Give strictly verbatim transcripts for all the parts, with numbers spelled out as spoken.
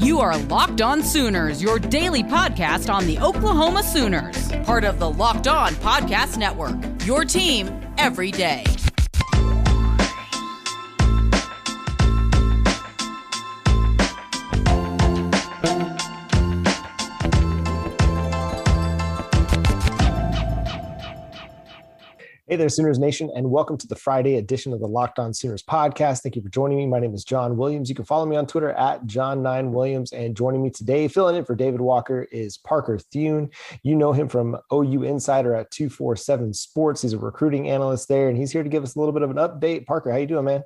You are Locked On Sooners, your daily podcast on the Oklahoma Sooners. Part of the Locked On Podcast Network, your team every day. Hey there, Sooners Nation, and welcome to the Friday edition of the Locked On Sooners podcast. Thank you for joining me. My name is John Williams. You can follow me on Twitter at John nine Williams. And joining me today, filling in for David Walker, is Parker Thune. You know him from O U Insider at two forty-seven Sports. He's a recruiting analyst there, and he's here to give us a little bit of an update. Parker, how you doing, man?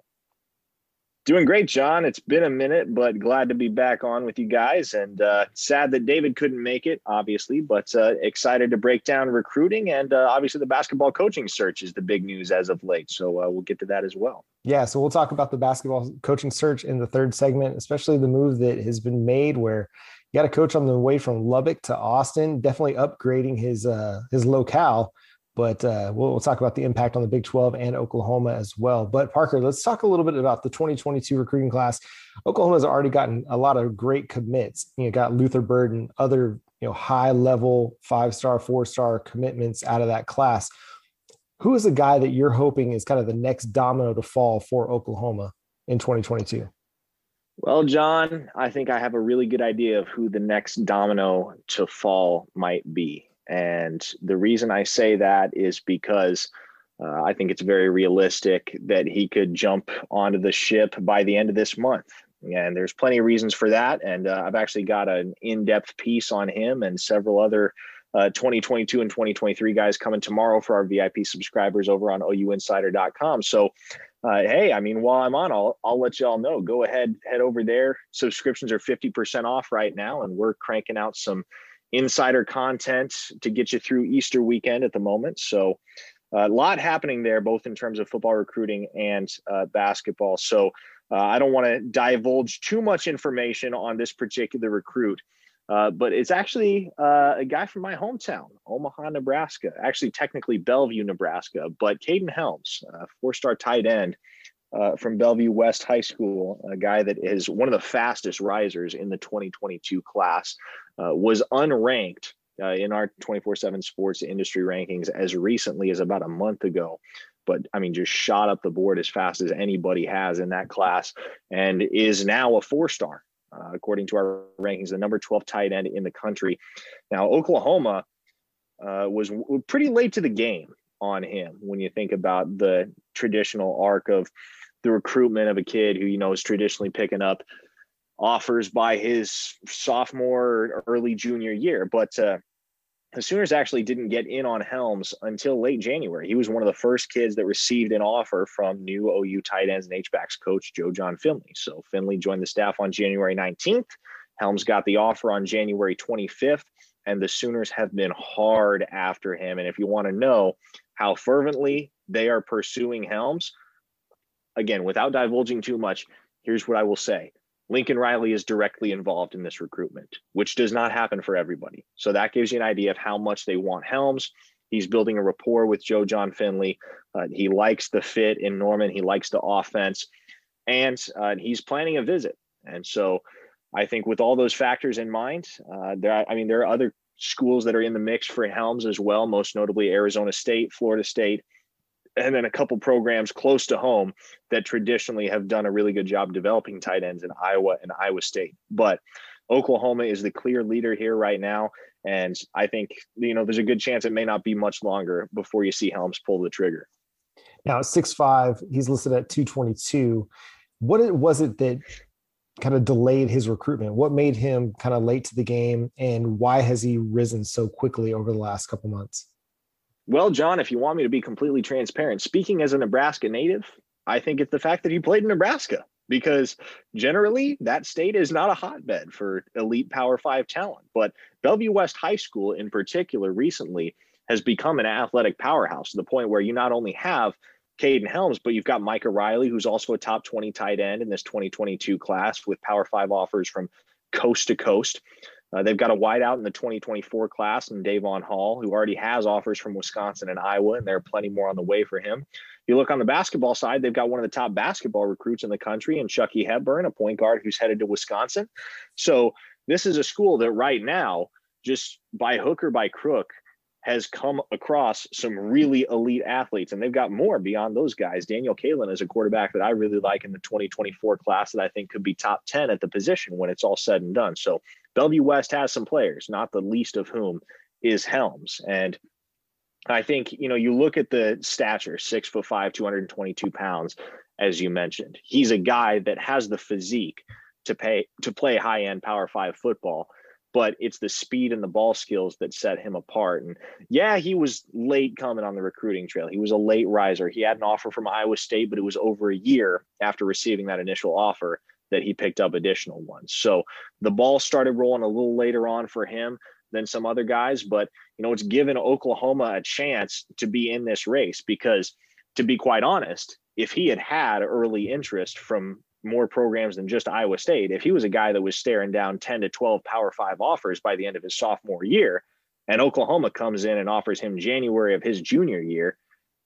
Doing great, John. It's been a minute, but glad to be back on with you guys. And uh, sad that David couldn't make it, obviously, but uh, excited to break down recruiting. And uh, obviously the basketball coaching search is the big news as of late. So uh, we'll get to that as well. Yeah, so we'll talk about the basketball coaching search in the third segment, especially the move that has been made where you got a coach on the way from Lubbock to Austin, definitely upgrading his uh, his locale. But uh, we'll, we'll talk about the impact on the Big twelve and Oklahoma as well. But Parker, let's talk a little bit about the twenty twenty-two recruiting class. Oklahoma has already gotten a lot of great commits. You know, got Luther Bird and other, you know, high level five-star, four-star commitments out of that class. Who is a guy that you're hoping is kind of the next domino to fall for Oklahoma in twenty twenty-two? Well, John, I think I have a really good idea of who the next domino to fall might be. And the reason I say that is because uh, I think it's very realistic that he could jump onto the ship by the end of this month. And there's plenty of reasons for that. And uh, I've actually got an in-depth piece on him and several other uh, twenty twenty-two and twenty twenty-three guys coming tomorrow for our V I P subscribers over on O U insider dot com. So, uh, hey, I mean, while I'm on, I'll, I'll let y'all know. Go ahead, head over there. Subscriptions are fifty percent off right now, and we're cranking out some insider content to get you through Easter weekend at the moment. So uh, a lot happening there, both in terms of football recruiting and uh, basketball. So uh, I don't want to divulge too much information on this particular recruit, uh, but it's actually uh, a guy from my hometown, Omaha, Nebraska, actually technically Bellevue, Nebraska, but Caden Helms, uh, four-star tight end uh, from Bellevue West High School, a guy that is one of the fastest risers in the twenty twenty-two class. Uh, was unranked uh, in our twenty-four seven sports industry rankings as recently as about a month ago. But I mean, just shot up the board as fast as anybody has in that class and is now a four-star, uh, according to our rankings, the number twelve tight end in the country. Now, Oklahoma uh, was w- pretty late to the game on him when you think about the traditional arc of the recruitment of a kid who, you know, is traditionally picking up offers by his sophomore or early junior year. But uh, the Sooners actually didn't get in on Helms until late January. He was one of the first kids that received an offer from new O U tight ends and H-backs coach Joe Jon Finley. So Finley joined the staff on January nineteenth. Helms got the offer on January twenty-fifth, and the Sooners have been hard after him. And if you want to know how fervently they are pursuing Helms, again, without divulging too much, here's what I will say. Lincoln Riley is directly involved in this recruitment, which does not happen for everybody. So that gives you an idea of how much they want Helms. He's building a rapport with Joe Jon Finley. Uh, he likes the fit in Norman. He likes the offense, and uh, he's planning a visit. And so I think with all those factors in mind, uh, there, I mean, there are other schools that are in the mix for Helms as well, most notably Arizona State, Florida State, and then a couple programs close to home that traditionally have done a really good job developing tight ends in Iowa and Iowa State. But Oklahoma is the clear leader here right now. And I think, you know, there's a good chance it may not be much longer before you see Helms pull the trigger. Now, six five, he's listed at two twenty-two. What was it that kind of delayed his recruitment? What made him kind of late to the game, and why has he risen so quickly over the last couple months? Well, John, if you want me to be completely transparent, speaking as a Nebraska native, I think it's the fact that he played in Nebraska, because generally that state is not a hotbed for elite Power Five talent. But Bellevue West High School in particular recently has become an athletic powerhouse to the point where you not only have Caden Helms, but you've got Micah Riley, who's also a top twenty tight end in this twenty twenty-two class with Power Five offers from coast to coast. Uh, they've got a wideout in the twenty twenty-four class in Davon Hall, who already has offers from Wisconsin and Iowa, and there are plenty more on the way for him. You look on the basketball side, they've got one of the top basketball recruits in the country in Chucky Hepburn, a point guard who's headed to Wisconsin. So this is a school that right now, just by hook or by crook, has come across some really elite athletes, and they've got more beyond those guys. Daniel Kalen is a quarterback that I really like in the twenty twenty-four class that I think could be top ten at the position when it's all said and done. So Bellevue West has some players, not the least of whom is Helms. And I think, you know, you look at the stature, six foot five, two hundred twenty-two pounds, as you mentioned. He's a guy that has the physique to pay to play high end Power Five football, but it's the speed and the ball skills that set him apart. And yeah, he was late coming on the recruiting trail. He was a late riser. He had an offer from Iowa State, but it was over a year after receiving that initial offer that he picked up additional ones. So the ball started rolling a little later on for him than some other guys, but you know, it's given Oklahoma a chance to be in this race, because to be quite honest, if he had had early interest from more programs than just Iowa State, if he was a guy that was staring down ten to twelve Power Five offers by the end of his sophomore year, and Oklahoma comes in and offers him January of his junior year,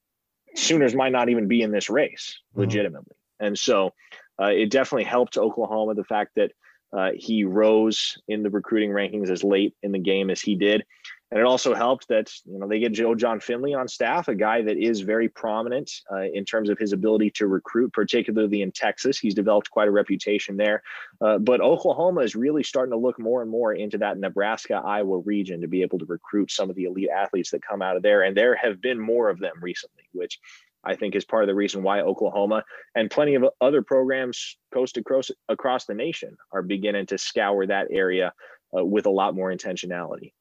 Sooners might not even be in this race legitimately. Mm-hmm. And so uh, it definitely helped Oklahoma, the fact that uh, he rose in the recruiting rankings as late in the game as he did. And it also helped that, you know, they get Joe John Finley on staff, a guy that is very prominent uh, in terms of his ability to recruit, particularly in Texas. He's developed quite a reputation there. Uh, but Oklahoma is really starting to look more and more into that Nebraska, Iowa region to be able to recruit some of the elite athletes that come out of there. And there have been more of them recently, which I think is part of the reason why Oklahoma and plenty of other programs coast to coast across the nation are beginning to scour that area uh, with a lot more intentionality.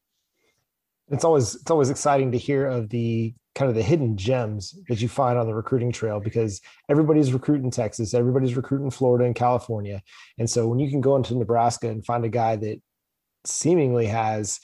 It's always it's always exciting to hear of the kind of the hidden gems that you find on the recruiting trail, because everybody's recruiting Texas, everybody's recruiting Florida and California. And so when you can go into Nebraska and find a guy that seemingly has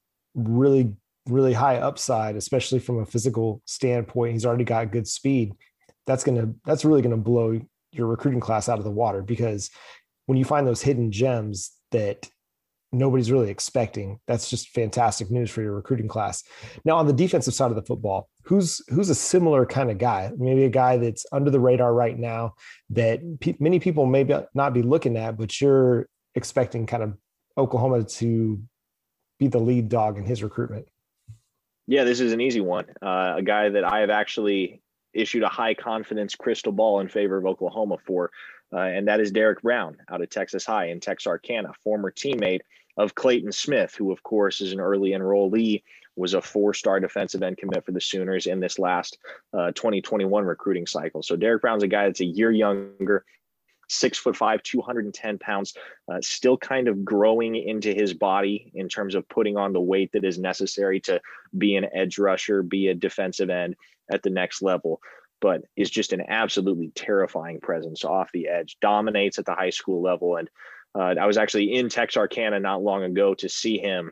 really, really high upside, especially from a physical standpoint, he's already got good speed, that's going to, that's really going to blow your recruiting class out of the water, because when you find those hidden gems that nobody's really expecting, that's just fantastic news for your recruiting class. Now, on the defensive side of the football, who's who's a similar kind of guy, maybe a guy that's under the radar right now that pe- many people may be, not be looking at, but you're expecting kind of Oklahoma to be the lead dog in his recruitment? Yeah, this is an easy one. Uh, a guy that I have actually issued a high confidence crystal ball in favor of Oklahoma for, uh, and that is Derek Brown out of Texas High in Texarkana, former teammate of Clayton Smith, who of course is an early enrollee, was a four-star defensive end commit for the Sooners in this last uh, twenty twenty-one recruiting cycle. So Derek Brown's a guy that's a year younger, six foot five, two hundred ten pounds, uh, still kind of growing into his body in terms of putting on the weight that is necessary to be an edge rusher, be a defensive end at the next level, but is just an absolutely terrifying presence off the edge, dominates at the high school level. And uh, I was actually in Texarkana not long ago to see him.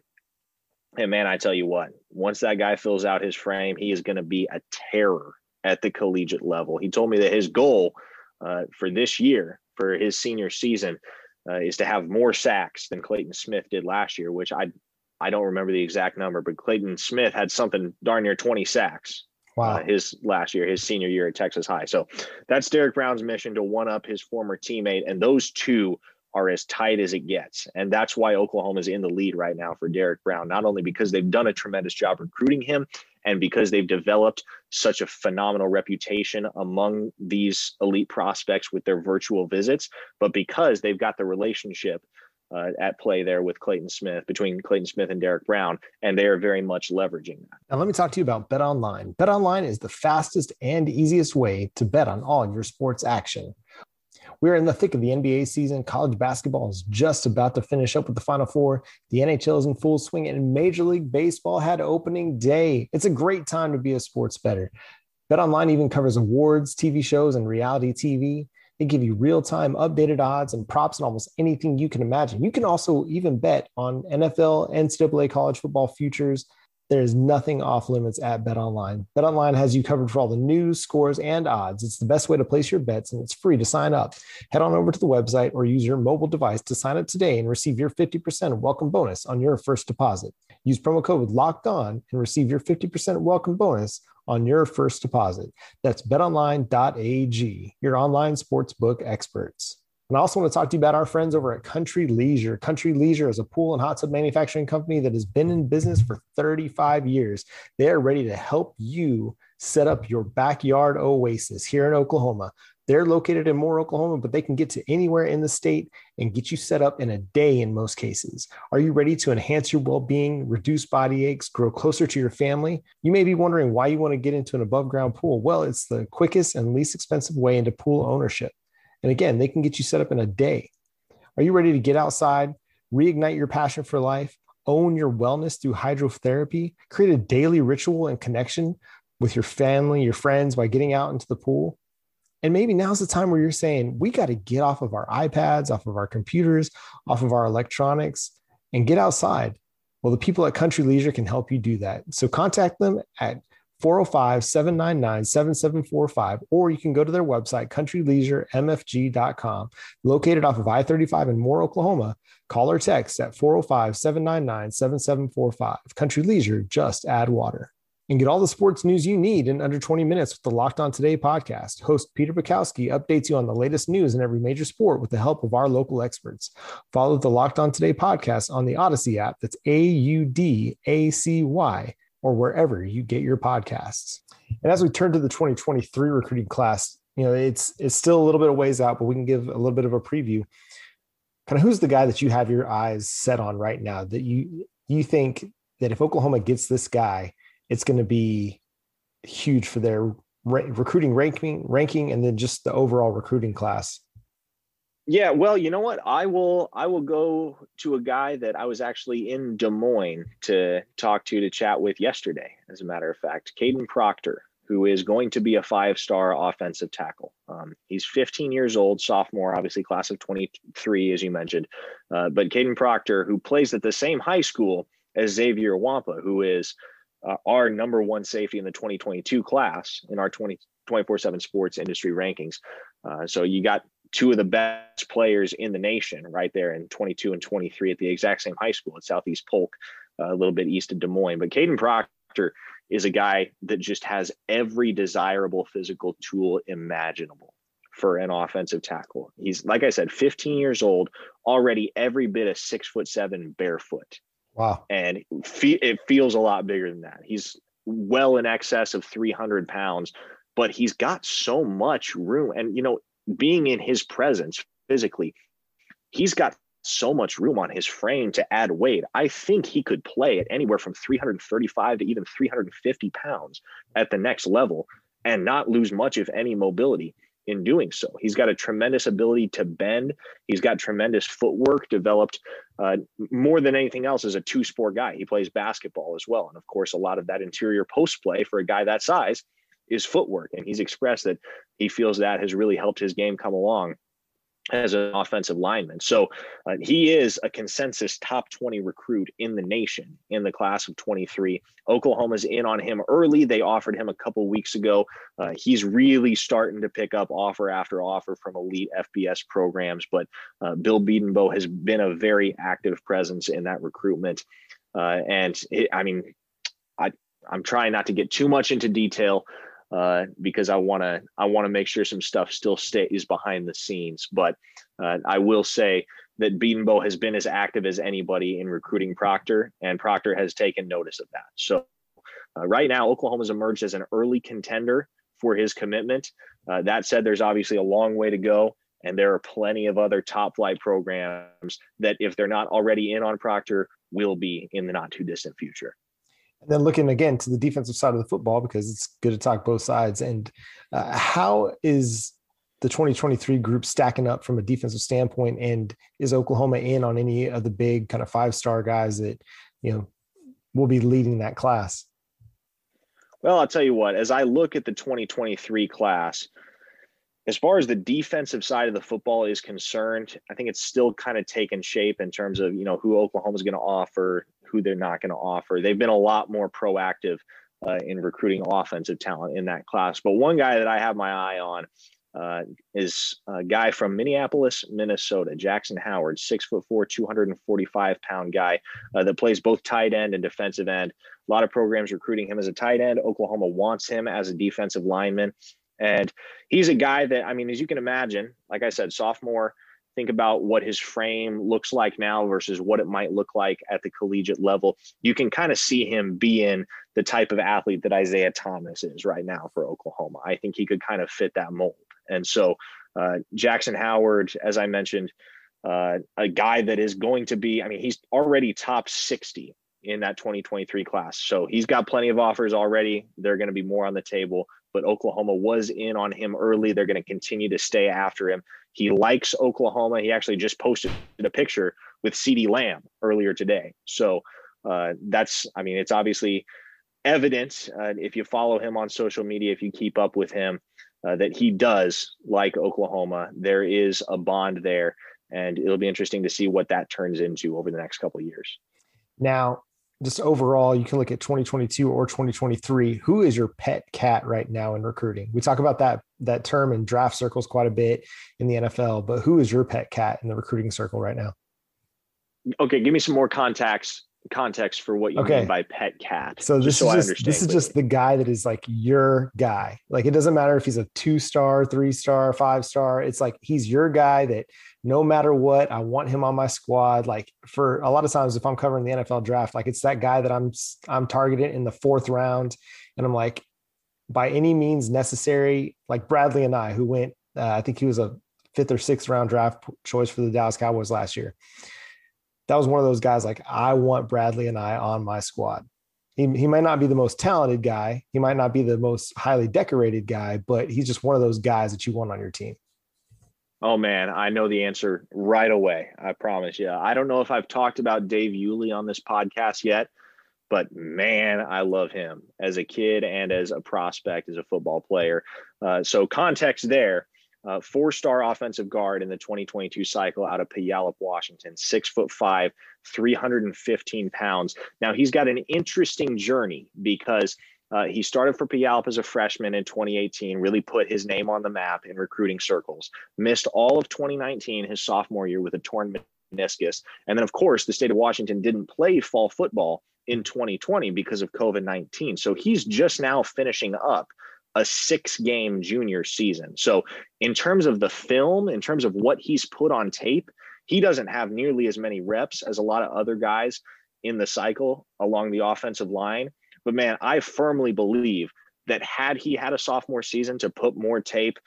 And man, I tell you what, once that guy fills out his frame, he is going to be a terror at the collegiate level. He told me that his goal uh, for this year, for his senior season, uh, is to have more sacks than Clayton Smith did last year, which I I don't remember the exact number, but Clayton Smith had something darn near twenty sacks. Wow. Uh, his last year, his senior year at Texas High. So that's Derek Brown's mission, to one up his former teammate. And those two are as tight as it gets. And that's why Oklahoma is in the lead right now for Derek Brown, not only because they've done a tremendous job recruiting him and because they've developed such a phenomenal reputation among these elite prospects with their virtual visits, but because they've got the relationship Uh, at play there with Clayton Smith, between Clayton Smith and Derek Brown, and they are very much leveraging that. Now, let me talk to you about BetOnline. BetOnline is the fastest and easiest way to bet on all your sports action. We're in the thick of the N B A season. College basketball is just about to finish up with the Final Four. The N H L is in full swing, and Major League Baseball had opening day. It's a great time to be a sports bettor. BetOnline even covers awards, T V shows, and reality T V. They give you real-time updated odds and props on almost anything you can imagine. You can also even bet on N F L, N C double A college football futures, There is nothing off limits at BetOnline. BetOnline has you covered for all the news, scores, and odds. It's the best way to place your bets, and it's free to sign up. Head on over to the website or use your mobile device to sign up today and receive your fifty percent welcome bonus on your first deposit. Use promo code Locked On and receive your fifty percent welcome bonus on your first deposit. That's bet online dot a g, your online sportsbook experts. And I also want to talk to you about our friends over at Country Leisure. Country Leisure is a pool and hot tub manufacturing company that has been in business for thirty-five years. They are ready to help you set up your backyard oasis here in Oklahoma. They're located in Moore, Oklahoma, but they can get to anywhere in the state and get you set up in a day in most cases. Are you ready to enhance your well-being, reduce body aches, grow closer to your family? You may be wondering why you want to get into an above-ground pool. Well, it's the quickest and least expensive way into pool ownership. And again, they can get you set up in a day. Are you ready to get outside, reignite your passion for life, own your wellness through hydrotherapy, create a daily ritual and connection with your family, your friends by getting out into the pool? And maybe now's the time where you're saying, we got to get off of our iPads, off of our computers, off of our electronics, and get outside. Well, the people at Country Leisure can help you do that. So contact them at four oh five, seven nine nine, seven seven four five, or you can go to their website, country leisure m f g dot com, located off of I thirty-five in Moore, Oklahoma. Call or text at four oh five, seven nine nine, seven seven four five. Country Leisure, just add water. And get all the sports news you need in under twenty minutes with the Locked On Today podcast. Host Peter Bukowski updates you on the latest news in every major sport with the help of our local experts. Follow the Locked On Today podcast on the Odyssey app. That's A U D A C Y, or wherever you get your podcasts. And as we turn to the twenty twenty-three recruiting class, you know, it's it's still a little bit of ways out, but we can give a little bit of a preview. Kind of who's the guy that you have your eyes set on right now that you you think that if Oklahoma gets this guy, it's going to be huge for their re- recruiting ranking, ranking, and then just the overall recruiting class? Yeah, well, you know what? I will I will go to a guy that I was actually in Des Moines to talk to, to chat with yesterday, as a matter of fact, Caden Proctor, who is going to be a five-star offensive tackle. Um, he's fifteen years old, sophomore, obviously class of twenty-three, as you mentioned. Uh, but Caden Proctor, who plays at the same high school as Xavier Wampa, who is uh, our number one safety in the twenty twenty-two class in our twenty-four seven sports industry rankings. Uh, so you got two of the best players in the nation right there in twenty-two and twenty-three at the exact same high school at Southeast Polk, uh, a little bit east of Des Moines. But Caden Proctor is a guy that just has every desirable physical tool imaginable for an offensive tackle. He's, like I said, fifteen years old, already every bit of six foot seven barefoot. Wow. And it feels a lot bigger than that. He's well in excess of three hundred pounds, but he's got so much room. And, you know, being in his presence physically, he's got so much room on his frame to add weight. I think he could play at anywhere from three hundred thirty-five to even three hundred fifty pounds at the next level and not lose much, if any, mobility in doing so. He's got a tremendous ability to bend. He's got tremendous footwork developed uh, more than anything else as a two-sport guy. He plays basketball as well. And of course, a lot of that interior post play for a guy that size is footwork. And he's expressed that he feels that has really helped his game come along as an offensive lineman. So uh, he is a consensus top twenty recruit in the nation in the class of twenty-three. Oklahoma's in on him early. They offered him a couple weeks ago. Uh, he's really starting to pick up offer after offer from elite F B S programs. But uh, Bill Bedenbaugh has been a very active presence in that recruitment. Uh, and it, I mean, I, I'm trying not to get too much into detail, Uh, because I want to I want to make sure some stuff still stays behind the scenes. But uh, I will say that Bedenbaugh has been as active as anybody in recruiting Proctor, and Proctor has taken notice of that. So uh, right now, Oklahoma's emerged as an early contender for his commitment. Uh, that said, there's obviously a long way to go, and there are plenty of other top flight programs that, if they're not already in on Proctor, will be in the not too distant future. And then looking again to the defensive side of the football, because it's good to talk both sides. And uh, how is the twenty twenty-three group stacking up from a defensive standpoint? And is Oklahoma in on any of the big kind of five-star guys that, you know, will be leading that class? Well, I'll tell you what, as I look at the twenty twenty-three class, as far as the defensive side of the football is concerned, I think it's still kind of taken shape in terms of, you know, who Oklahoma is going to offer, who they're not going to offer. They've been a lot more proactive uh, in recruiting offensive talent in that class. But one guy that I have my eye on uh, is a guy from Minneapolis, Minnesota, Jackson Howard, six foot four, two hundred forty-five pound guy uh, that plays both tight end and defensive end. A lot of programs recruiting him as a tight end. Oklahoma wants him as a defensive lineman. And he's a guy that, I mean, as you can imagine, like I said, sophomore, think about what his frame looks like now versus what it might look like at the collegiate level. You can kind of see him being the type of athlete that Isaiah Thomas is right now for Oklahoma. I think he could kind of fit that mold. And so uh, Jackson Howard, as I mentioned, uh, a guy that is going to be, I mean, he's already top sixty in that twenty twenty-three class. So he's got plenty of offers already. There are going to be more on the table, but Oklahoma was in on him early. They're going to continue to stay after him. He likes Oklahoma. He actually just posted a picture with CeeDee Lamb earlier today. So uh, that's, I mean, it's obviously evident uh, if you follow him on social media, if you keep up with him, uh, that he does like Oklahoma. There is a bond there, and it'll be interesting to see what that turns into over the next couple of years. Now, just overall, you can look at twenty twenty-two or twenty twenty-three. Who is your pet cat right now in recruiting? We talk about that that term in draft circles quite a bit in the N F L, but who is your pet cat in the recruiting circle right now? Okay, give me some more context context for what you okay. mean by pet cat. So this so is just, this is just the guy that is like your guy. Like, it doesn't matter if he's a two star, three star, five star. It's like he's your guy that no matter what, I want him on my squad. Like, for a lot of times, if I'm covering the N F L draft, like it's that guy that I'm I'm targeting in the fourth round, and I'm like, by any means necessary. Like Bradley and I, who went, uh, I think he was a fifth or sixth round draft choice for the Dallas Cowboys last year. That was one of those guys, like, I want Bradley and I on my squad. He, he might not be the most talented guy. He might not be the most highly decorated guy, but he's just one of those guys that you want on your team. Oh, man, I know the answer right away. I promise you. I don't know if I've talked about Dave Yulee on this podcast yet, but man, I love him as a kid and as a prospect, as a football player. Uh, so context there. Uh, four-star offensive guard in the twenty twenty-two cycle out of Puyallup, Washington, six foot five, three hundred fifteen pounds. Now, he's got an interesting journey because uh, he started for Puyallup as a freshman in twenty eighteen, really put his name on the map in recruiting circles, missed all of twenty nineteen, his sophomore year, with a torn meniscus. And then, of course, the state of Washington didn't play fall football in twenty twenty because of COVID nineteen. So he's just now finishing up a six game junior season. So in terms of the film, in terms of what he's put on tape, he doesn't have nearly as many reps as a lot of other guys in the cycle along the offensive line. But man, I firmly believe that had he had a sophomore season to put more tape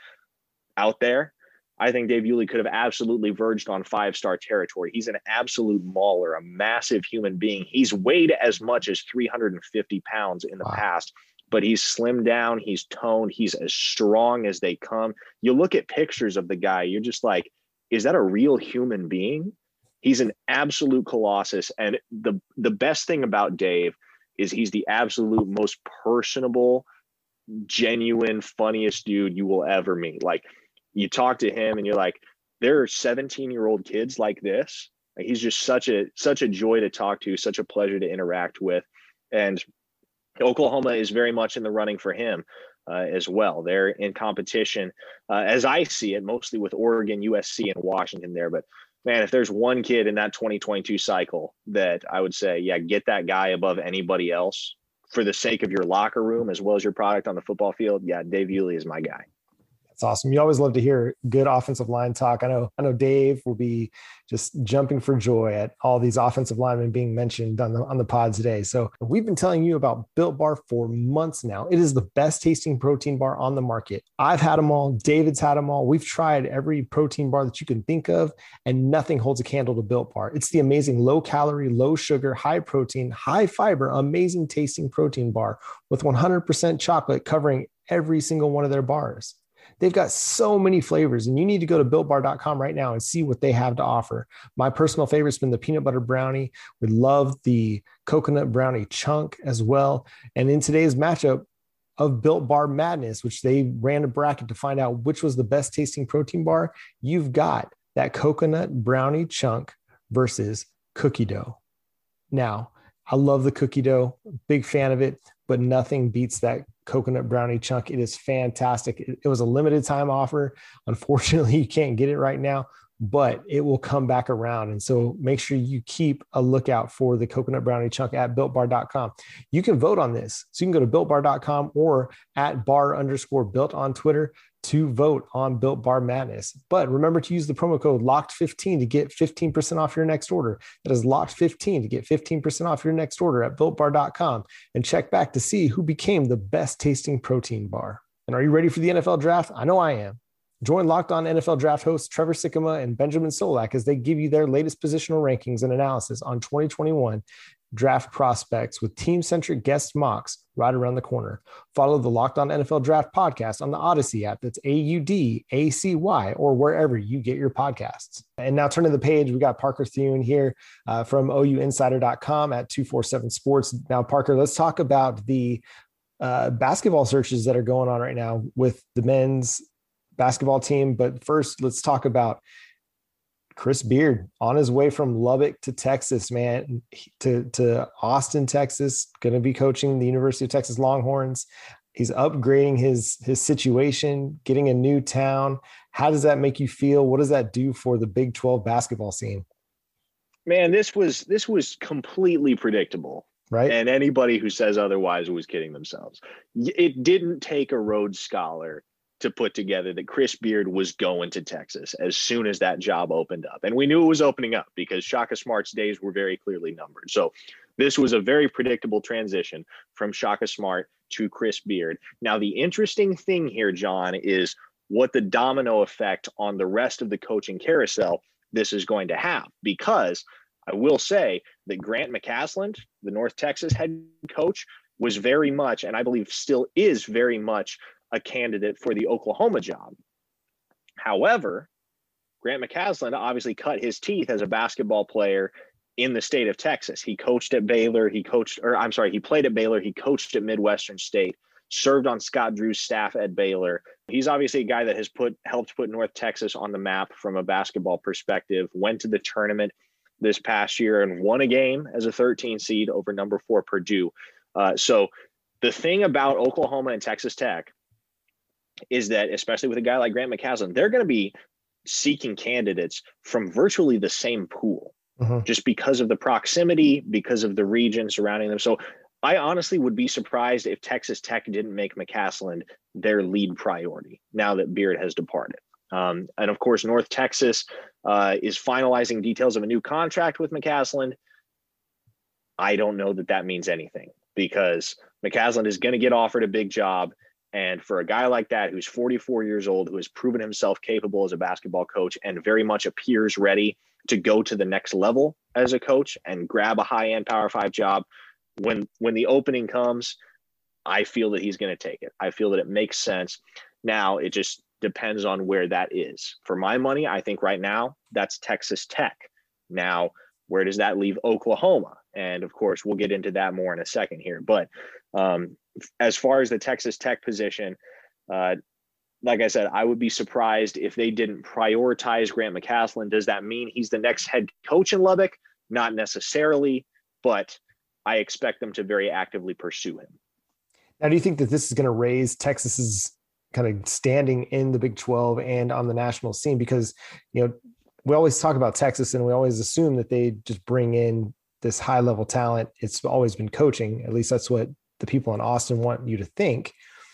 out there, I think Dave Yulee could have absolutely verged on five-star territory. He's an absolute mauler, a massive human being. He's weighed as much as three hundred fifty pounds in the wow. past. But he's slimmed down, he's toned, he's as strong as they come. You look at pictures of the guy, you're just like, is that a real human being? He's an absolute colossus. And the, the best thing about Dave is he's the absolute most personable, genuine, funniest dude you will ever meet. Like, you talk to him and you're like, there are seventeen-year-old kids like this. Like, he's just such a such a joy to talk to, such a pleasure to interact with. And Oklahoma is very much in the running for him uh, as well. They're in competition, uh, as I see it, mostly with Oregon, U S C, and Washington there. But man, if there's one kid in that twenty twenty-two cycle that I would say, yeah, get that guy above anybody else for the sake of your locker room as well as your product on the football field, yeah, Dave Yulee is my guy. That's awesome. You always love to hear good offensive line talk. I know, I know Dave will be just jumping for joy at all these offensive linemen being mentioned on the, on the pod today. So we've been telling you about Built Bar for months now. It is the best tasting protein bar on the market. I've had them all. David's had them all. We've tried every protein bar that you can think of, and nothing holds a candle to Built Bar. It's the amazing low calorie, low sugar, high protein, high fiber, amazing tasting protein bar with one hundred percent chocolate covering every single one of their bars. They've got so many flavors, and you need to go to built bar dot com right now and see what they have to offer. My personal favorite has been the peanut butter brownie. We love the coconut brownie chunk as well. And in today's matchup of Built Bar Madness, which they ran a bracket to find out which was the best tasting protein bar, you've got that coconut brownie chunk versus cookie dough. Now, I love the cookie dough, big fan of it, but nothing beats that coconut brownie chunk. It is fantastic. It, it was a limited time offer. Unfortunately, you can't get it right now, but it will come back around. And so make sure you keep a lookout for the coconut brownie chunk at built bar dot com. You can vote on this. So you can go to built bar dot com or at bar underscore built on Twitter to vote on Built Bar Madness. But remember to use the promo code locked fifteen to get fifteen percent off your next order. That is locked fifteen to get fifteen percent off your next order at built bar dot com, and check back to see who became the best tasting protein bar. And are you ready for the N F L draft? I know I am. Join Locked On N F L Draft hosts Trevor Sikkema and Benjamin Solak as they give you their latest positional rankings and analysis on twenty twenty-one draft prospects with team-centric guest mocks right around the corner. Follow the Locked On N F L Draft podcast on the Odyssey app. That's A U D A C Y, or wherever you get your podcasts. And now turning the page, we got Parker Thune here uh, from O U insider dot com at two forty-seven Sports. Now, Parker, let's talk about the uh, basketball searches that are going on right now with the men's basketball team. But first, let's talk about Chris Beard on his way from Lubbock to Texas, man, to, to Austin, Texas, going to be coaching the University of Texas Longhorns. He's upgrading his, his situation, getting a new town. How does that make you feel? What does that do for the Big twelve basketball scene? Man, this was, this was completely predictable. Right. And anybody who says otherwise was kidding themselves. It didn't take a Rhodes Scholar to put together that Chris Beard was going to Texas as soon as that job opened up. And we knew it was opening up because Shaka Smart's days were very clearly numbered. So this was a very predictable transition from Shaka Smart to Chris Beard. Now, the interesting thing here, John, is what the domino effect on the rest of the coaching carousel this is going to have. Because I will say that Grant McCasland, the North Texas head coach, was very much, and I believe still is very much, a candidate for the Oklahoma job. However, Grant McCasland obviously cut his teeth as a basketball player in the state of Texas. He coached at Baylor. He coached, or I'm sorry, he played at Baylor. He coached at Midwestern State, served on Scott Drew's staff at Baylor. He's obviously a guy that has put helped put North Texas on the map from a basketball perspective, went to the tournament this past year and won a game as a thirteen seed over number four Purdue. Uh, so the thing about Oklahoma and Texas Tech is that, especially with a guy like Grant McCasland, they're going to be seeking candidates from virtually the same pool, uh-huh. just because of the proximity, because of the region surrounding them. So I honestly would be surprised if Texas Tech didn't make McCasland their lead priority now that Beard has departed. Um, and of course, North Texas uh, is finalizing details of a new contract with McCasland. I don't know that that means anything, because McCasland is going to get offered a big job. And for a guy like that, who's forty-four years old, who has proven himself capable as a basketball coach and very much appears ready to go to the next level as a coach and grab a high-end Power Five job, when when the opening comes, I feel that he's going to take it. I feel that it makes sense. Now, it just depends on where that is. For my money, I think right now that's Texas Tech. Now, where does that leave Oklahoma? And of course, we'll get into that more in a second here. But um, as far as the Texas Tech position, uh, like I said, I would be surprised if they didn't prioritize Grant McCasland. Does that mean he's the next head coach in Lubbock? Not necessarily, but I expect them to very actively pursue him. Now, do you think that this is going to raise Texas's kind of standing in the Big twelve and on the national scene? Because, you know, we always talk about Texas and we always assume that they just bring in this high level talent. It's always been coaching. At least that's what the people in Austin want you to think.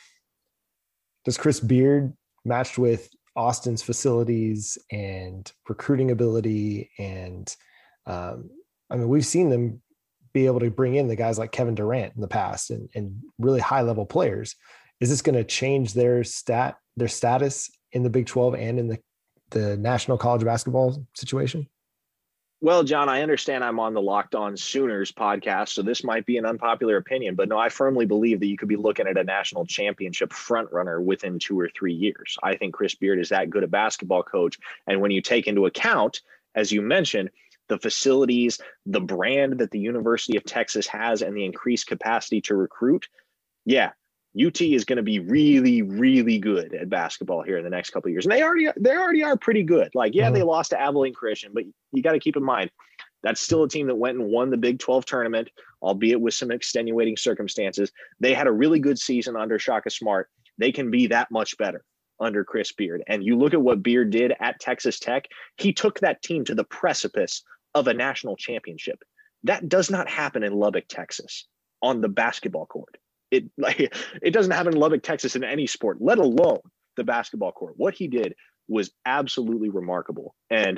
Does Chris Beard, matched with Austin's facilities and recruiting ability, and um, I mean, we've seen them be able to bring in the guys like Kevin Durant in the past and, and really high level players. Is this going to change their stat, their status in the Big twelve and in the, the national college basketball situation? Well, John, I understand I'm on the Locked On Sooners podcast, so this might be an unpopular opinion, but no, I firmly believe that you could be looking at a national championship frontrunner within two or three years. I think Chris Beard is that good a basketball coach. And when you take into account, as you mentioned, the facilities, the brand that the University of Texas has, and the increased capacity to recruit, yeah, U T is going to be really, really good at basketball here in the next couple of years. And they already, they already are pretty good. Like, yeah, mm-hmm. they lost to Abilene Christian, but you got to keep in mind, that's still a team that went and won the Big twelve tournament albeit with some extenuating circumstances. They had a really good season under Shaka Smart. They can be that much better under Chris Beard. And you look at what Beard did at Texas Tech, he took that team to the precipice of a national championship. That does not happen in Lubbock, Texas, on the basketball court. It like it doesn't happen in Lubbock, Texas in any sport, let alone the basketball court. What he did was absolutely remarkable. And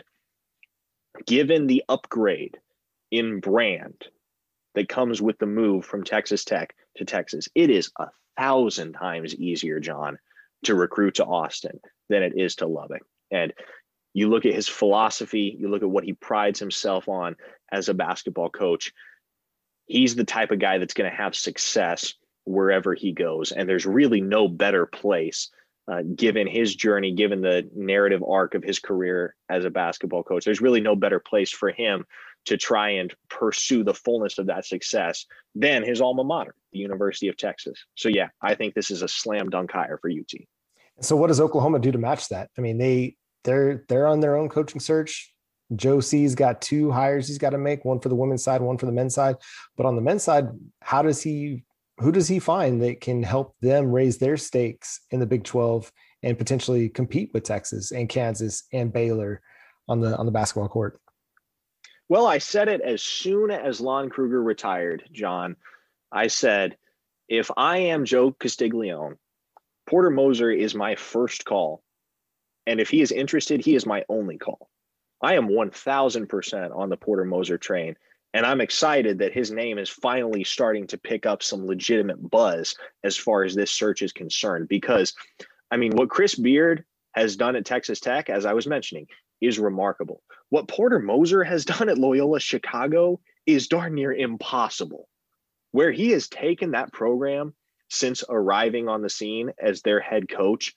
given the upgrade in brand that comes with the move from Texas Tech to Texas, it is a thousand times easier, John, to recruit to Austin than it is to Lubbock. And you look at his philosophy, you look at what he prides himself on as a basketball coach. He's the type of guy that's going to have success wherever he goes. And there's really no better place, uh, given his journey, given the narrative arc of his career as a basketball coach. There's really no better place for him to try and pursue the fullness of that success than his alma mater, the University of Texas. So yeah, I think this is a slam dunk hire for U T. So what does Oklahoma do to match that? I mean, they they're they're on their own coaching search. Joe C's got two hires he's got to make, one for the women's side, one for the men's side. But on the men's side, how does he who does he find that can help them raise their stakes in the Big twelve and potentially compete with Texas and Kansas and Baylor on the on the basketball court? Well, I said it as soon as Lon Kruger retired, John. I said, if I am Joe Castiglione, Porter Moser is my first call. And if he is interested, he is my only call. I am one thousand percent on the Porter Moser train. And I'm excited that his name is finally starting to pick up some legitimate buzz as far as this search is concerned. Because, I mean, what Chris Beard has done at Texas Tech, as I was mentioning, is remarkable. What Porter Moser has done at Loyola Chicago is darn near impossible. Where he has taken that program since arriving on the scene as their head coach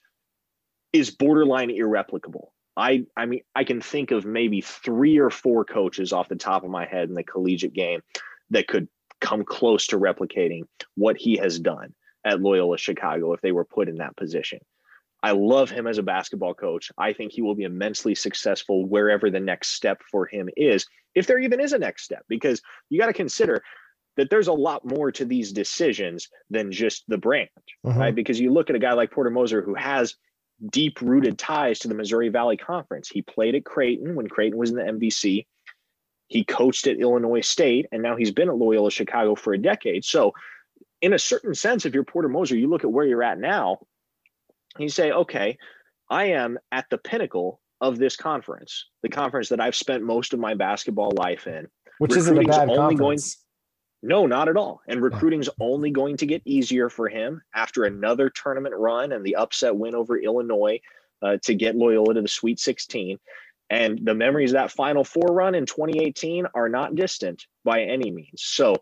is borderline irreplicable. I, I mean, I can think of maybe three or four coaches off the top of my head in the collegiate game that could come close to replicating what he has done at Loyola Chicago if they were put in that position. I love him as a basketball coach. I think he will be immensely successful wherever the next step for him is, if there even is a next step, because you got to consider that there's a lot more to these decisions than just the brand, mm-hmm. right? Because you look at a guy like Porter Moser who has deep-rooted ties to the Missouri Valley Conference. He played at Creighton when Creighton was in the M V C. He coached at Illinois State, and now he's been at Loyola Chicago for a decade. So in a certain sense, if you're Porter Moser, you look at where you're at now, you say, okay, I am at the pinnacle of this conference, the conference that I've spent most of my basketball life in. Which isn't a bad only conference. Going, no, not at all. And recruiting's yeah. only going to get easier for him after another tournament run and the upset win over Illinois uh, to get Loyola to the Sweet sixteen. And the memories of that Final Four run in twenty eighteen are not distant by any means. So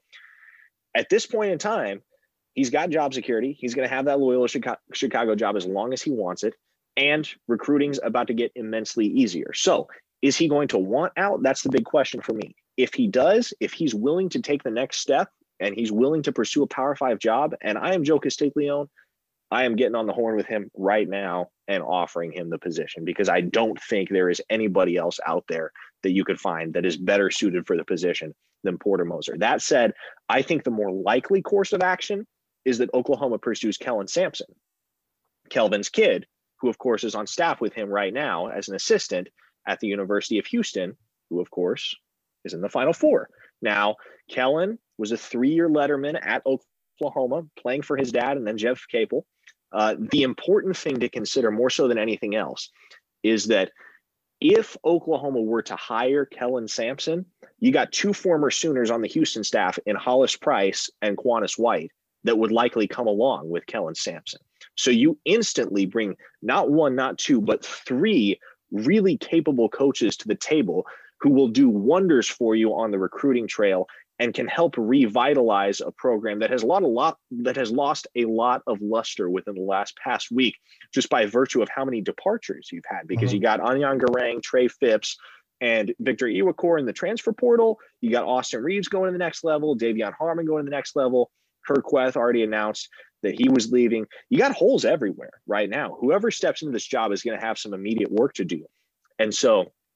at this point in time, he's got job security. He's going to have that Loyola Chicago job as long as he wants it. And recruiting's about to get immensely easier. So is he going to want out? That's the big question for me. If he does, if he's willing to take the next step and he's willing to pursue a Power Five job, and I am Joe Castiglione, I am getting on the horn with him right now and offering him the position, because I don't think there is anybody else out there that you could find that is better suited for the position than Porter Moser. That said, I think the more likely course of action is that Oklahoma pursues Kellen Sampson, Kelvin's kid, who of course is on staff with him right now as an assistant at the University of Houston, who of course is in the Final Four. Now, Kellen was a three-year letterman at Oklahoma, playing for his dad and then Jeff Capel. Uh, the important thing to consider more so than anything else is that if Oklahoma were to hire Kellen Sampson, you got two former Sooners on the Houston staff in Hollis Price and Quantus White that would likely come along with Kellen Sampson. So you instantly bring not one, not two, but three really capable coaches to the table who will do wonders for you on the recruiting trail and can help revitalize a program that has a lot, a lot that has lost a lot of luster within the last past week, just by virtue of how many departures you've had. Because mm-hmm. you got Anyan Garang, Trey Phipps, and Victor Iwakor in the transfer portal. You got Austin Reeves going to the next level, Davion Harmon going to the next level. Herqueth already announced that he was leaving. You got holes everywhere right now. Whoever steps into this job is going to have some immediate work to do. And so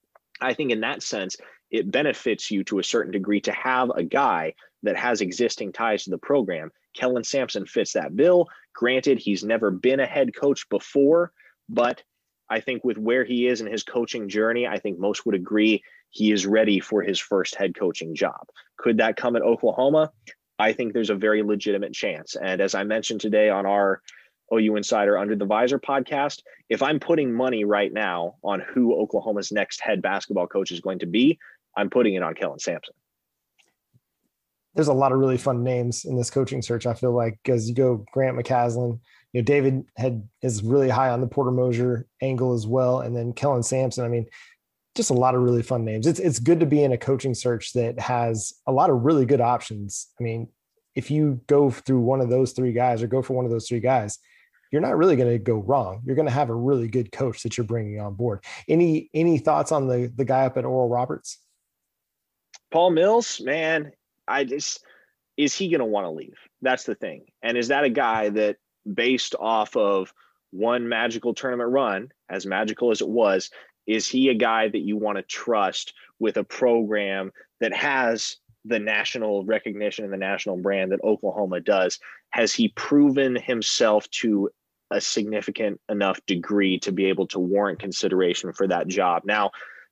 I think in that sense, it benefits you to a certain degree to have a guy that has existing ties to the program. Kellen Sampson fits that bill. Granted, he's never been a head coach before, but I think with where he is in his coaching journey, I think most would agree he is ready for his first head coaching job. Could that come at Oklahoma? I think there's a very legitimate chance. And as I mentioned today on our O U Insider Under the Visor podcast, if I'm putting money right now on who Oklahoma's next head basketball coach is going to be, I'm putting it on Kellen Sampson. There's a lot of really fun names in this coaching search. I feel like as you go Grant McCasland, you know, David had is really high on the Porter Moser angle as well. And then Kellen Sampson. I mean, just a lot of really fun names. It's, it's good to be in a coaching search that has a lot of really good options. I mean, if you go through one of those three guys or go for one of those three guys, you're not really going to go wrong. You're going to have a really good coach that you're bringing on board. Any, any thoughts on the, the guy up at Oral Roberts? Paul Mills, man, I just, is he going to want to leave? That's the thing. And is that a guy that based off of one magical tournament run, as magical as it was, is he a guy that you want to trust with a program that has the national recognition and the national brand that Oklahoma does? Has he proven himself to a significant enough degree to be able to warrant consideration for that job? Now,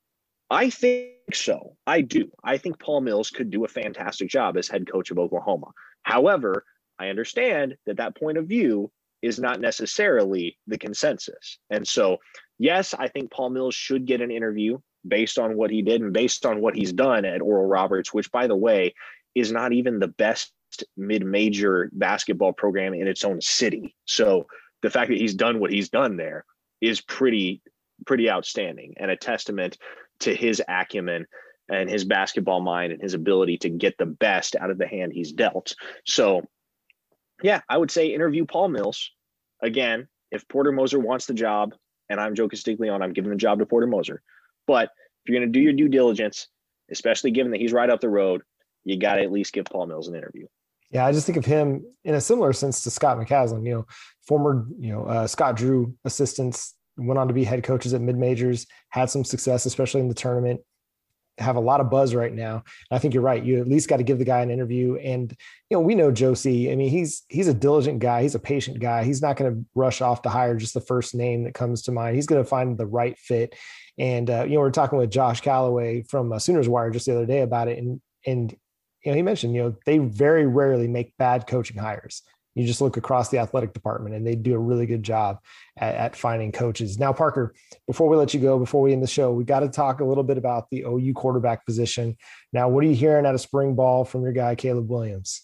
I think so. I do. I think Paul Mills could do a fantastic job as head coach of Oklahoma. However, I understand that that point of view is not necessarily the consensus. And so, yes, I think Paul Mills should get an interview based on what he did and based on what he's done at Oral Roberts, which, by the way, is not even the best mid-major basketball program in its own city. So the fact that he's done what he's done there is pretty, pretty outstanding and a testament to his acumen and his basketball mind and his ability to get the best out of the hand he's dealt. So, yeah, I would say interview Paul Mills. Again, if Porter Moser wants the job, and I'm Joe Castiglione, I'm giving the job to Porter Moser. But if you're going to do your due diligence, especially given that he's right up the road, you got to at least give Paul Mills an interview. Yeah, I just think of him in a similar sense to Scott McCasland, you know, former, you know, uh, Scott Drew assistants, went on to be head coaches at mid-majors, had some success, especially in the tournament, have a lot of buzz right now. And I think you're right. You at least got to give the guy an interview. And, you know, we know Josie. I mean, he's, he's a diligent guy. He's a patient guy. He's not going to rush off to hire just the first name that comes to mind. He's going to find the right fit. And, uh, you know, we we're talking with Josh Calloway from uh, Sooners Wire just the other day about it. And, and, you know, he mentioned, you know, they very rarely make bad coaching hires. You just look across the athletic department and they do a really good job at, at finding coaches. Now, Parker, before we let you go, before we end the show, we got to talk a little bit about the O U quarterback position. Now, what are you hearing out of spring ball from your guy, Caleb Williams?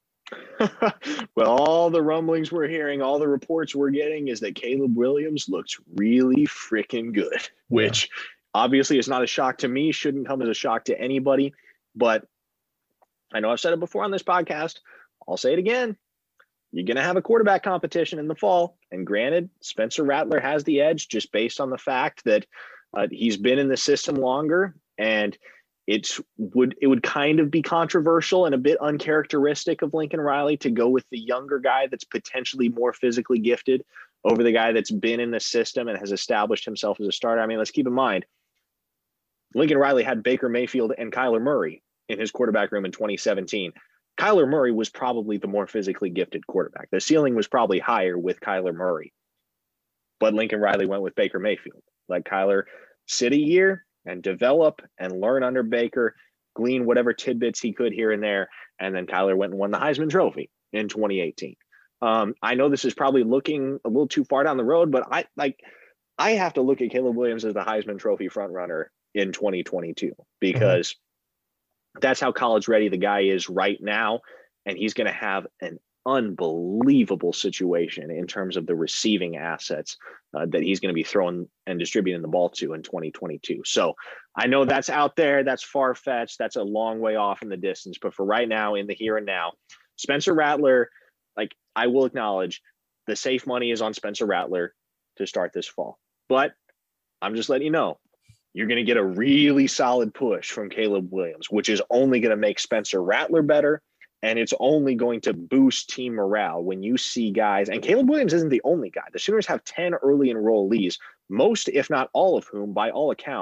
Well, all the rumblings we're hearing, all the reports we're getting is that Caleb Williams looks really freaking good, yeah. Which obviously is not a shock to me, shouldn't come as a shock to anybody. But I know I've said it before on this podcast. I'll say it again. You're going to have a quarterback competition in the fall. And granted, Spencer Rattler has the edge just based on the fact that uh, he's been in the system longer, and it's would it would kind of be controversial and a bit uncharacteristic of Lincoln Riley to go with the younger guy that's potentially more physically gifted over the guy that's been in the system and has established himself as a starter. I mean, let's keep in mind, Lincoln Riley had Baker Mayfield and Kyler Murray in his quarterback room in twenty seventeen. Kyler Murray was probably the more physically gifted quarterback. The ceiling was probably higher with Kyler Murray, but Lincoln Riley went with Baker Mayfield. Let Kyler sit a year and develop and learn under Baker, glean whatever tidbits he could here and there. And then Kyler went and won the Heisman Trophy in twenty eighteen. Um, I know this is probably looking a little too far down the road, but I like, I have to look at Caleb Williams as the Heisman Trophy frontrunner in twenty twenty-two because mm-hmm. That's how college ready the guy is right now. And he's going to have an unbelievable situation in terms of the receiving assets uh, that he's going to be throwing and distributing the ball to in twenty twenty-two. So I know that's out there. That's far-fetched. That's a long way off in the distance. But for right now, in the here and now, Spencer Rattler, like I will acknowledge the safe money is on Spencer Rattler to start this fall. But I'm just letting you know, you're going to get a really solid push from Caleb Williams, which is only going to make Spencer Rattler better. And it's only going to boost team morale when you see guys, and Caleb Williams isn't the only guy. The Sooners have ten early enrollees, most, if not all of whom, by all accounts,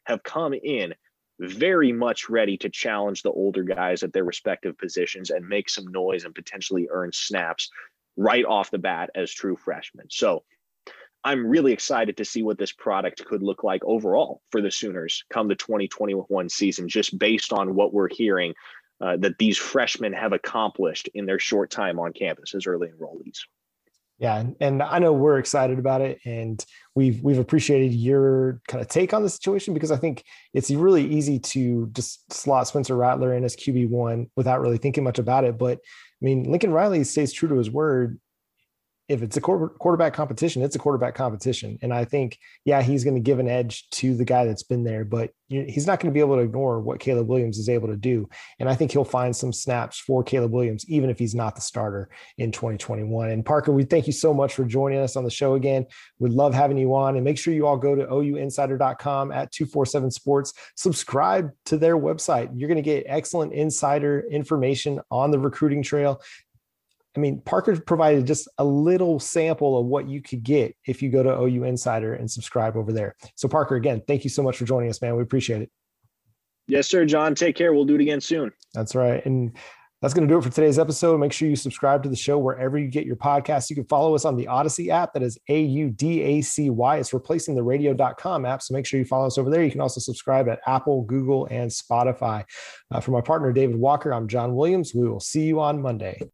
have come in very much ready to challenge the older guys at their respective positions and make some noise and potentially earn snaps right off the bat as true freshmen. So I'm really excited to see what this product could look like overall for the Sooners come the twenty twenty-one season, just based on what we're hearing uh, that these freshmen have accomplished in their short time on campus as early enrollees. Yeah, and, and I know we're excited about it, and we've we've appreciated your kind of take on the situation, because I think it's really easy to just slot Spencer Rattler in as Q B one without really thinking much about it. But I mean, Lincoln Riley stays true to his word. If it's a quarterback competition, it's a quarterback competition. And I think, yeah, he's going to give an edge to the guy that's been there, but he's not going to be able to ignore what Caleb Williams is able to do. And I think he'll find some snaps for Caleb Williams, even if he's not the starter in twenty twenty-one. And Parker, we thank you so much for joining us on the show again. We love having you on, and make sure you all go to O U insider dot com at two forty-seven sports, subscribe to their website. You're going to get excellent insider information on the recruiting trail. I mean, Parker provided just a little sample of what you could get if you go to O U Insider and subscribe over there. So Parker, again, thank you so much for joining us, man. We appreciate it. Yes, sir, John. Take care. We'll do it again soon. That's right. And that's going to do it for today's episode. Make sure you subscribe to the show wherever you get your podcasts. You can follow us on the Odyssey app. That is A U D A C Y. It's replacing the radio dot com app. So make sure you follow us over there. You can also subscribe at Apple, Google, and Spotify. Uh, for my partner, David Walker, I'm John Williams. We will see you on Monday.